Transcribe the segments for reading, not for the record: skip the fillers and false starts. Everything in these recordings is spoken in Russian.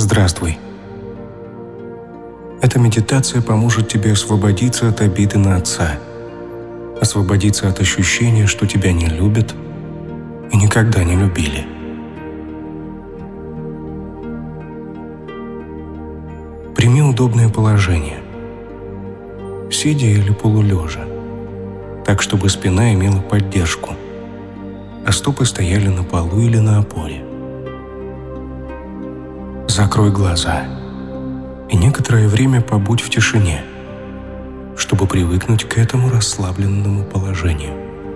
Здравствуй. Эта медитация поможет тебе освободиться от обиды на отца, освободиться от ощущения, что тебя не любят и никогда не любили. Прими удобное положение, сидя или полулежа, так, чтобы спина имела поддержку, а стопы стояли на полу или на опоре. Закрой глаза и некоторое время побудь в тишине, чтобы привыкнуть к этому расслабленному положению.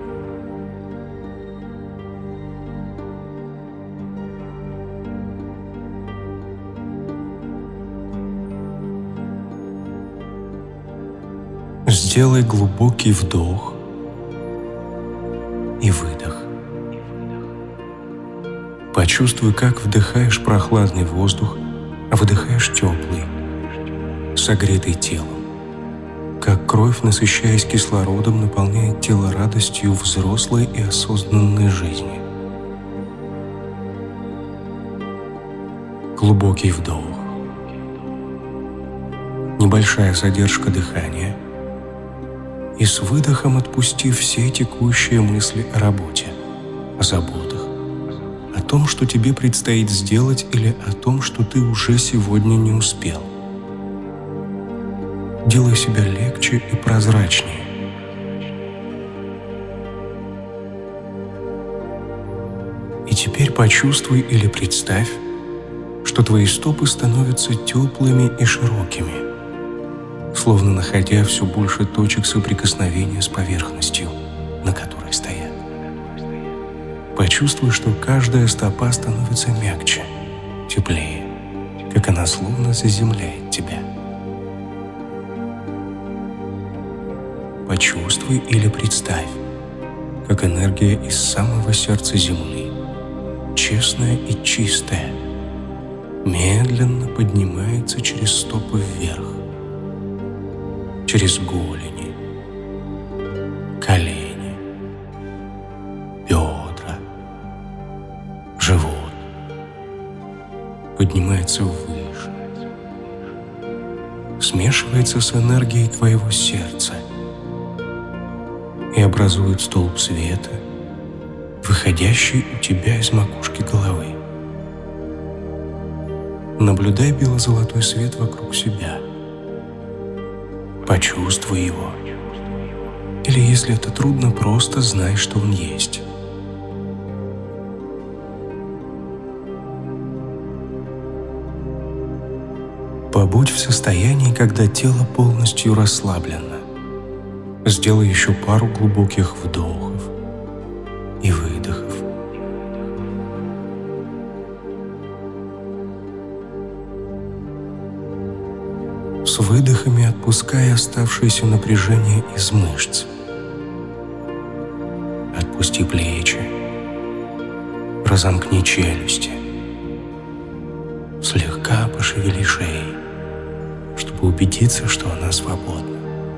Сделай глубокий вдох и выдох. Почувствуй, как вдыхаешь прохладный воздух, а выдыхаешь теплый, согретый телом. Как кровь, насыщаясь кислородом, наполняет тело радостью взрослой и осознанной жизни. Глубокий вдох. Небольшая задержка дыхания. И с выдохом отпусти все текущие мысли о работе, о заботах, о том, что тебе предстоит сделать, или о том, что ты уже сегодня не успел. Делай себя легче и прозрачнее. И теперь почувствуй или представь, что твои стопы становятся теплыми и широкими, словно находя все больше точек соприкосновения с поверхностью, на которой стоят. Почувствуй, что каждая стопа становится мягче, теплее, как она словно заземляет тебя. Почувствуй или представь, как энергия из самого сердца Земли, честная и чистая, медленно поднимается через стопы вверх, через голени, колени, бедра, живот, поднимается выше, смешивается с энергией твоего сердца и образует столб света, выходящий у тебя из макушки головы. Наблюдай бело-золотой свет вокруг себя. Почувствуй его. Или, если это трудно, просто знай, что он есть. Побудь в состоянии, когда тело полностью расслаблено. Сделай еще пару глубоких вдохов и выдохов. С выдохами отпускай оставшееся напряжение из мышц. Отпусти плечи, разомкни челюсти, слегка пошевели шеей, чтобы убедиться, что она свободна.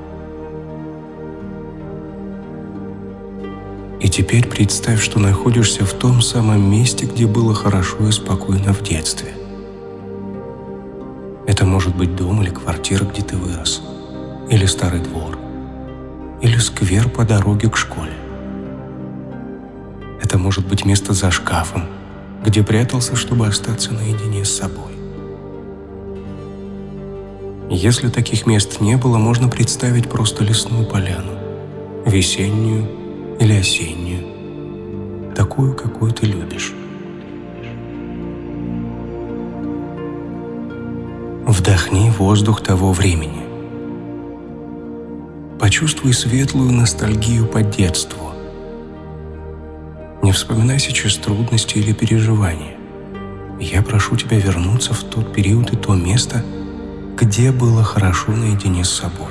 И теперь представь, что находишься в том самом месте, где было хорошо и спокойно в детстве. Это может быть дом или квартира, где ты вырос, или старый двор, или сквер по дороге к школе. Это может быть место за шкафом, где прятался, чтобы остаться наедине с собой. Если таких мест не было, можно представить просто лесную поляну, весеннюю или осеннюю, такую, какую ты любишь. Вдохни воздух того времени. Почувствуй светлую ностальгию по детству. Не вспоминай сейчас трудности или переживания. Я прошу тебя вернуться в тот период и то место, где было хорошо наедине с собой.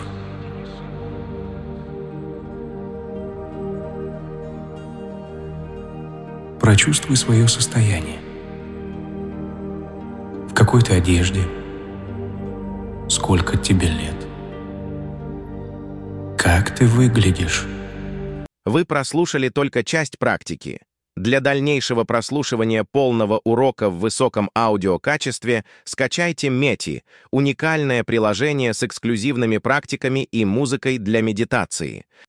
Прочувствуй свое состояние. В какой ты одежде? Сколько тебе лет? Как ты выглядишь? Вы прослушали только часть практики. Для дальнейшего прослушивания полного урока в высоком аудиокачестве скачайте Meti — уникальное приложение с эксклюзивными практиками и музыкой для медитации.